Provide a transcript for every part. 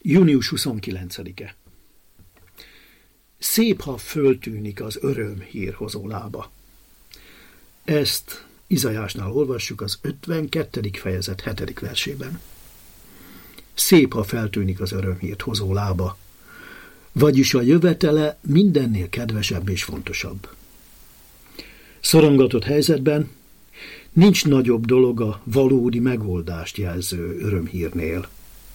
Június 29-e. Szép, ha föltűnik az örömhírhozó lába. Ezt Izaiásnál olvassuk az 52. fejezet 7. versében. Szép, ha feltűnik az örömhírt hozó lába, vagyis a jövetele mindennél kedvesebb és fontosabb. Szorongatott helyzetben nincs nagyobb dolog a valódi megoldást jelző örömhírnél.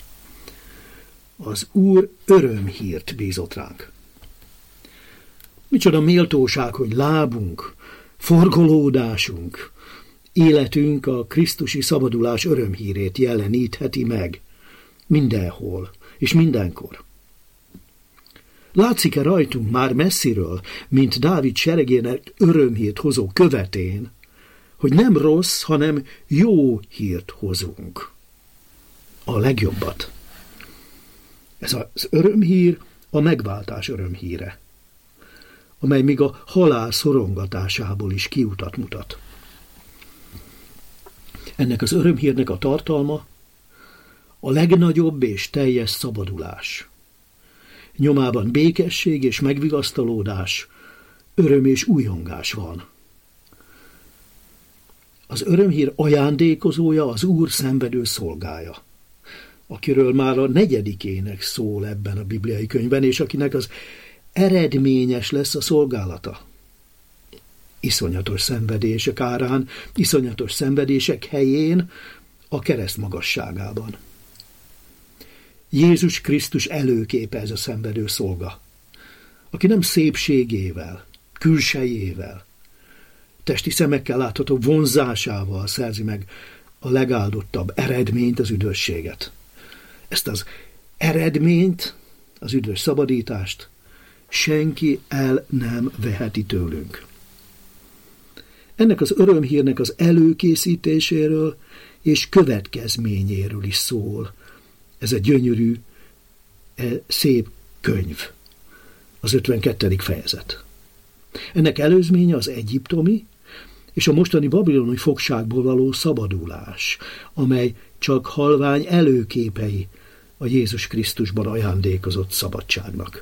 Az Úr örömhírt bízott ránk. Micsoda méltóság, hogy lábunk, forgolódásunk, életünk a krisztusi szabadulás örömhírét jelenítheti meg mindenhol és mindenkor. Látszik-e rajtunk már messziről, mint Dávid seregének örömhírt hozó követén, hogy nem rossz, hanem jó hírt hozunk? A legjobbat. Ez az örömhír a megváltás örömhíre, amely még a halál szorongatásából is kiutat mutat. Ennek az örömhírnek a tartalma a legnagyobb és teljes szabadulás. Nyomában békesség és megvigasztalódás, öröm és újongás van. Az örömhír ajándékozója az Úr szenvedő szolgája, akiről már a 4. szól ebben a bibliai könyvben, és akinek az eredményes lesz a szolgálata. Iszonyatos szenvedések árán, iszonyatos szenvedések helyén, a kereszt magasságában. Jézus Krisztus előképe ez a szenvedő szolga, aki nem szépségével, külsejével, testi szemekkel látható vonzásával szerzi meg a legáldottabb eredményt, az üdvösséget. Ezt az eredményt, az üdvös szabadítást senki el nem veheti tőlünk. Ennek az örömhírnek az előkészítéséről és következményéről is szól ez a gyönyörű, szép könyv, az 52. fejezet. Ennek előzménye az egyiptomi és a mostani babiloni fogságból való szabadulás, amely csak halvány előképei a Jézus Krisztusban ajándékozott szabadságnak.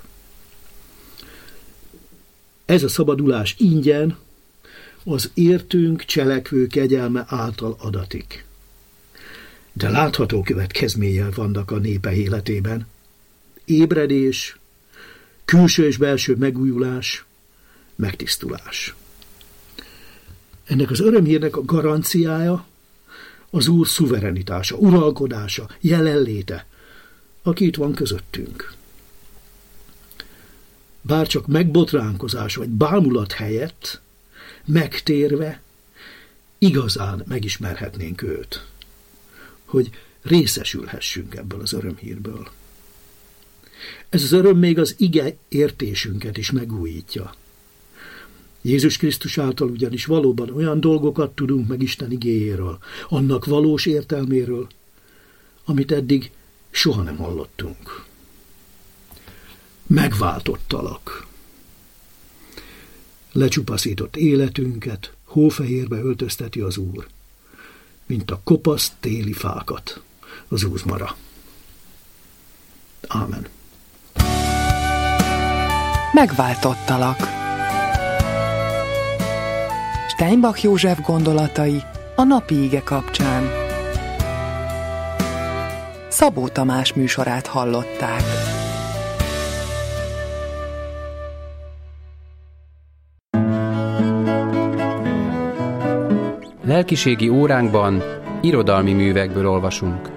Ez a szabadulás ingyen az értünk cselekvő kegyelme által adatik. De látható következménye vannak a népe életében. Ébredés, külső és belső megújulás, megtisztulás. Ennek az örömhírnek a garanciája az Úr szuverenitása, uralkodása, jelenléte, aki itt van közöttünk. Bárcsak megbotránkozás vagy bámulat helyett, megtérve, igazán megismerhetnénk őt, hogy részesülhessünk ebből az örömhírből. Ez az öröm még az ige értésünket is megújítja. Jézus Krisztus által ugyanis valóban olyan dolgokat tudunk meg Isten igéjéről, annak valós értelméről, amit eddig soha nem hallottunk. Megváltottalak. Lecsupaszított életünket hófehérbe öltözteti az Úr, mint a kopasz téli fákat az úzmara. Ámen. Megváltottalak. Steinbach József gondolatai a napi ige kapcsán. Szabó Tamás műsorát hallották. Lelkiségi óránkban irodalmi művekből olvasunk.